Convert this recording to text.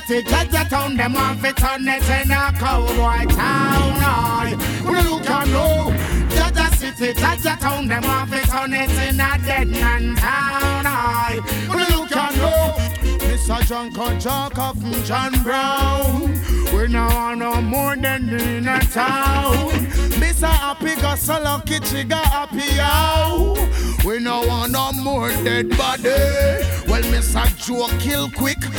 city, Jaja town, them want fit on it in a cowboy town. Aye, we look and know. Jaja city, Jaja town, them want fit on it in a dead man town. Aye, we look and know. Mr. John Kojaka from John Brown. We no want no more than in a town. Mr. Happy got so lucky, she got happy out. We no want no more dead body. Well, Mr. Joe kill quick.